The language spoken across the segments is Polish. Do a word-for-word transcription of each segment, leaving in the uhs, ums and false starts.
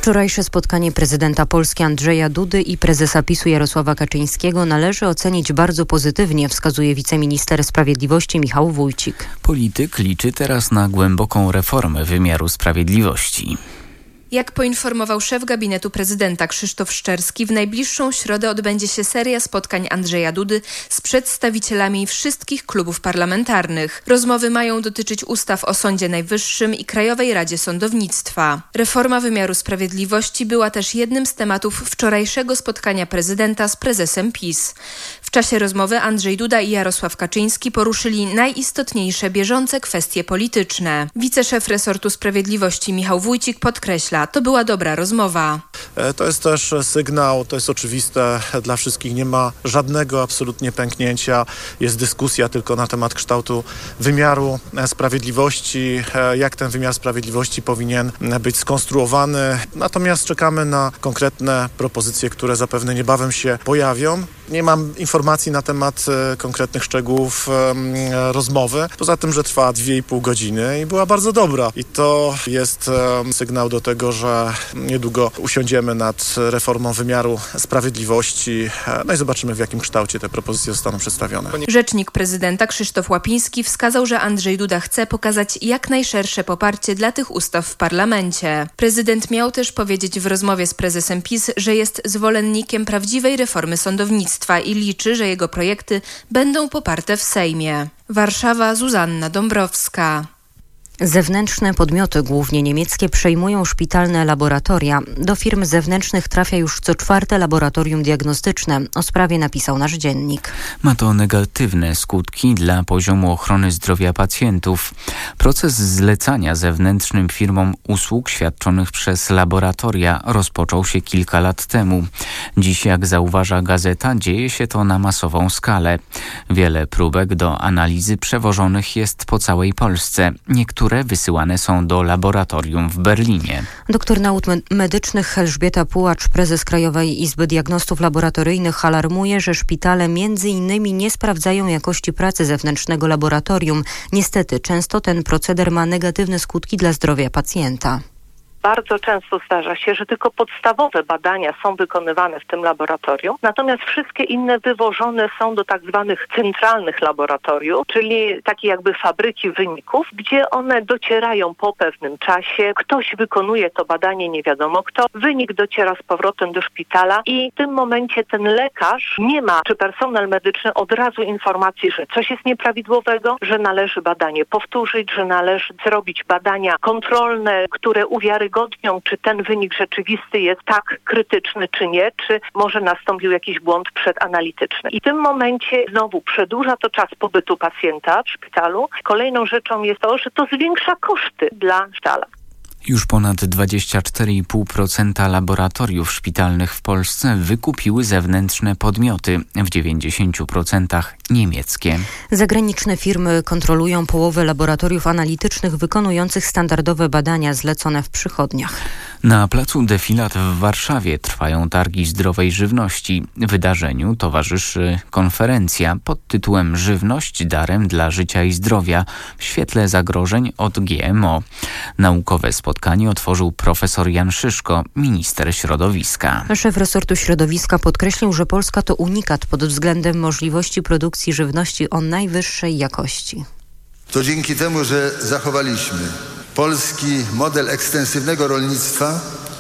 Wczorajsze spotkanie prezydenta Polski Andrzeja Dudy i prezesa PiSu Jarosława Kaczyńskiego należy ocenić bardzo pozytywnie, wskazuje wiceminister sprawiedliwości Michał Wójcik. Polityk liczy teraz na głęboką reformę wymiaru sprawiedliwości. Jak poinformował szef gabinetu prezydenta Krzysztof Szczerski, w najbliższą środę odbędzie się seria spotkań Andrzeja Dudy z przedstawicielami wszystkich klubów parlamentarnych. Rozmowy mają dotyczyć ustaw o Sądzie Najwyższym i Krajowej Radzie Sądownictwa. Reforma wymiaru sprawiedliwości była też jednym z tematów wczorajszego spotkania prezydenta z prezesem PiS. W czasie rozmowy Andrzej Duda i Jarosław Kaczyński poruszyli najistotniejsze bieżące kwestie polityczne. Wiceszef resortu sprawiedliwości Michał Wójcik podkreśla, to była dobra rozmowa. To jest też sygnał, to jest oczywiste dla wszystkich, nie ma żadnego absolutnie pęknięcia. Jest dyskusja tylko na temat kształtu wymiaru sprawiedliwości, jak ten wymiar sprawiedliwości powinien być skonstruowany. Natomiast czekamy na konkretne propozycje, które zapewne niebawem się pojawią. Nie mam informacji na temat konkretnych szczegółów rozmowy, poza tym, że trwa dwie i pół godziny i była bardzo dobra. I to jest sygnał do tego, że niedługo usiądziemy nad reformą wymiaru sprawiedliwości. No i zobaczymy, w jakim kształcie te propozycje zostaną przedstawione. Rzecznik prezydenta Krzysztof Łapiński wskazał, że Andrzej Duda chce pokazać jak najszersze poparcie dla tych ustaw w parlamencie. Prezydent miał też powiedzieć w rozmowie z prezesem PiS, że jest zwolennikiem prawdziwej reformy sądownictwa i liczy, że jego projekty będą poparte w Sejmie. Warszawa, Zuzanna Dąbrowska. Zewnętrzne podmioty, głównie niemieckie, przejmują szpitalne laboratoria. Do firm zewnętrznych trafia już co czwarte laboratorium diagnostyczne. O sprawie napisał nasz dziennik. Ma to negatywne skutki dla poziomu ochrony zdrowia pacjentów. Proces zlecania zewnętrznym firmom usług świadczonych przez laboratoria rozpoczął się kilka lat temu. Dziś, jak zauważa gazeta, dzieje się to na masową skalę. Wiele próbek do analizy przewożonych jest po całej Polsce. Niektóre wysyłane są do laboratorium w Berlinie. Doktor nauk medycznych Elżbieta Pułacz, prezes Krajowej Izby Diagnostów Laboratoryjnych, alarmuje, że szpitale między innymi nie sprawdzają jakości pracy zewnętrznego laboratorium. Niestety, często ten proceder ma negatywne skutki dla zdrowia pacjenta. Bardzo często zdarza się, że tylko podstawowe badania są wykonywane w tym laboratorium, natomiast wszystkie inne wywożone są do tak zwanych centralnych laboratoriów, czyli takie jakby fabryki wyników, gdzie one docierają po pewnym czasie. Ktoś wykonuje to badanie, nie wiadomo kto, wynik dociera z powrotem do szpitala i w tym momencie ten lekarz nie ma, czy personel medyczny od razu informacji, że coś jest nieprawidłowego, że należy badanie powtórzyć, że należy zrobić badania kontrolne, które uwiarygodnią, czy ten wynik rzeczywisty jest tak krytyczny, czy nie, czy może nastąpił jakiś błąd przedanalityczny. I w tym momencie znowu przedłuża to czas pobytu pacjenta w szpitalu. Kolejną rzeczą jest to, że to zwiększa koszty dla szpitala. Już ponad dwadzieścia cztery i pół procent laboratoriów szpitalnych w Polsce wykupiły zewnętrzne podmioty, w dziewięćdziesięciu procentach niemieckie. Zagraniczne firmy kontrolują połowę laboratoriów analitycznych wykonujących standardowe badania zlecone w przychodniach. Na placu Defilat w Warszawie trwają targi zdrowej żywności. Wydarzeniu towarzyszy konferencja pod tytułem Żywność darem dla życia i zdrowia w świetle zagrożeń od G M O. Naukowe spotkanie otworzył profesor Jan Szyszko, minister środowiska. Szef resortu środowiska podkreślił, że Polska to unikat pod względem możliwości produkcji żywności o najwyższej jakości. To dzięki temu, że zachowaliśmy polski model ekstensywnego rolnictwa,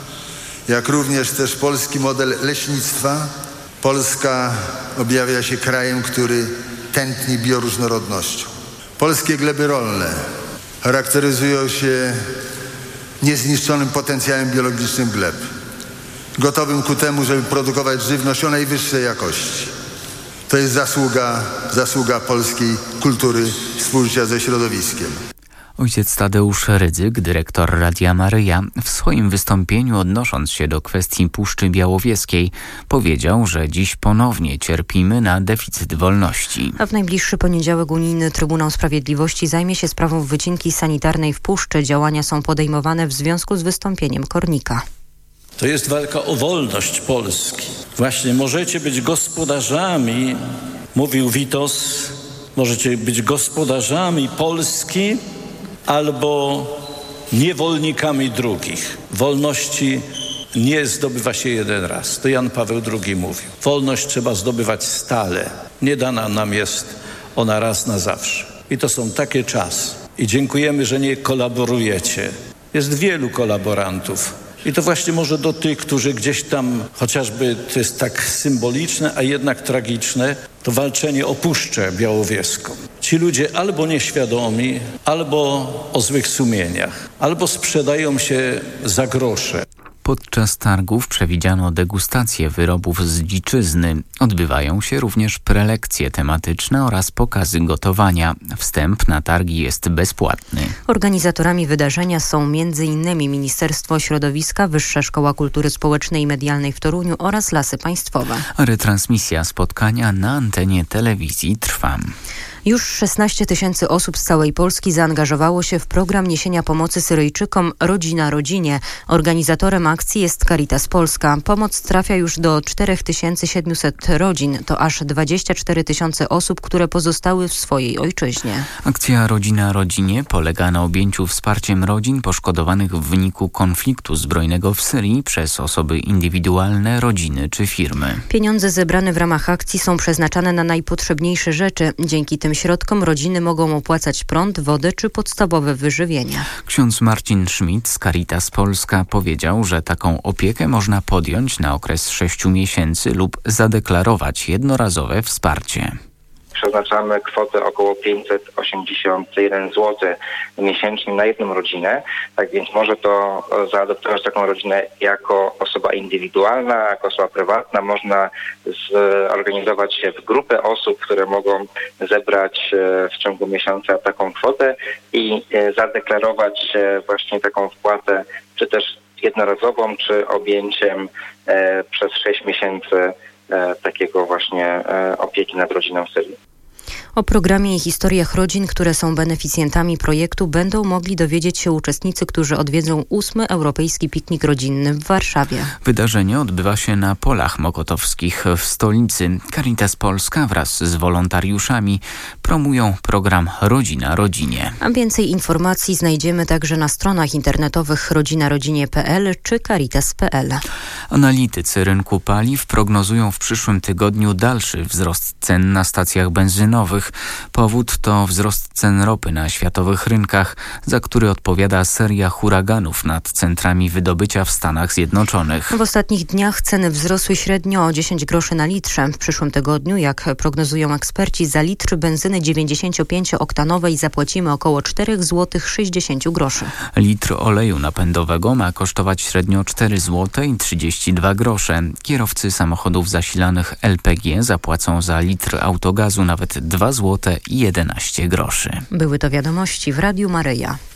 jak również też polski model leśnictwa, Polska objawia się krajem, który tętni bioróżnorodnością. Polskie gleby rolne charakteryzują się niezniszczonym potencjałem biologicznym gleb, gotowym ku temu, żeby produkować żywność o najwyższej jakości. To jest zasługa, zasługa polskiej kultury współżycia ze środowiskiem. Ojciec Tadeusz Rydzyk, dyrektor Radia Maryja, w swoim wystąpieniu odnosząc się do kwestii Puszczy Białowieskiej, powiedział, że dziś ponownie cierpimy na deficyt wolności. A w najbliższy poniedziałek Unijny Trybunał Sprawiedliwości zajmie się sprawą wycinki sanitarnej w Puszczy. Działania są podejmowane w związku z wystąpieniem kornika. To jest walka o wolność Polski. Właśnie możecie być gospodarzami, mówił Witos, możecie być gospodarzami Polski albo niewolnikami drugich. Wolności nie zdobywa się jeden raz. To Jan Paweł drugi mówił. Wolność trzeba zdobywać stale. Nie dana nam jest ona raz na zawsze. I to są takie czasy. I dziękujemy, że nie kolaborujecie. Jest wielu kolaborantów. I to właśnie może do tych, którzy gdzieś tam, chociażby to jest tak symboliczne, a jednak tragiczne, to walczenie o Puszczę Białowieską. Ci ludzie albo nieświadomi, albo o złych sumieniach, albo sprzedają się za grosze. Podczas targów przewidziano degustację wyrobów z dziczyzny. Odbywają się również prelekcje tematyczne oraz pokazy gotowania. Wstęp na targi jest bezpłatny. Organizatorami wydarzenia są między innymi Ministerstwo Środowiska, Wyższa Szkoła Kultury Społecznej i Medialnej w Toruniu oraz Lasy Państwowe. Retransmisja spotkania na antenie telewizji trwa. Już szesnaście tysięcy osób z całej Polski zaangażowało się w program niesienia pomocy Syryjczykom Rodzina Rodzinie. Organizatorem akcji jest Caritas Polska. Pomoc trafia już do cztery tysiące siedemset rodzin. To aż dwadzieścia cztery tysiące osób, które pozostały w swojej ojczyźnie. Akcja Rodzina Rodzinie polega na objęciu wsparciem rodzin poszkodowanych w wyniku konfliktu zbrojnego w Syrii przez osoby indywidualne, rodziny czy firmy. Pieniądze zebrane w ramach akcji są przeznaczane na najpotrzebniejsze rzeczy. Dzięki tym środkom rodziny mogą opłacać prąd, wodę czy podstawowe wyżywienie. Ksiądz Marcin Schmidt z Caritas Polska powiedział, że taką opiekę można podjąć na okres sześciu miesięcy lub zadeklarować jednorazowe wsparcie. Przeznaczamy kwotę około pięćset osiemdziesiąt jeden złotych miesięcznie na jedną rodzinę. Tak więc może to zaadoptować taką rodzinę jako osoba indywidualna, jako osoba prywatna. Można zorganizować się w grupę osób, które mogą zebrać w ciągu miesiąca taką kwotę i zadeklarować właśnie taką wpłatę, czy też jednorazową, czy objęciem przez sześć miesięcy takiego właśnie opieki nad rodziną w Syrii. O programie i historiach rodzin, które są beneficjentami projektu, będą mogli dowiedzieć się uczestnicy, którzy odwiedzą ósmy Europejski Piknik Rodzinny w Warszawie. Wydarzenie odbywa się na Polach Mokotowskich w stolicy. Caritas Polska wraz z wolontariuszami promują program Rodzina Rodzinie. A więcej informacji znajdziemy także na stronach internetowych rodzinarodzinie kropka p l czy caritas kropka p l. Analitycy rynku paliw prognozują w przyszłym tygodniu dalszy wzrost cen na stacjach benzynowych. Powód to wzrost cen ropy na światowych rynkach, za który odpowiada seria huraganów nad centrami wydobycia w Stanach Zjednoczonych. W ostatnich dniach ceny wzrosły średnio o dziesięć groszy na litrze. W przyszłym tygodniu, jak prognozują eksperci, za litr benzyny dziewięćdziesięciopięcioktanowej zapłacimy około cztery złote sześćdziesiąt groszy. Litr oleju napędowego ma kosztować średnio cztery złote trzydzieści dwa grosze. Kierowcy samochodów zasilanych L P G zapłacą za litr autogazu nawet dwa złote jedenaście groszy. Były to wiadomości w Radiu Maryja.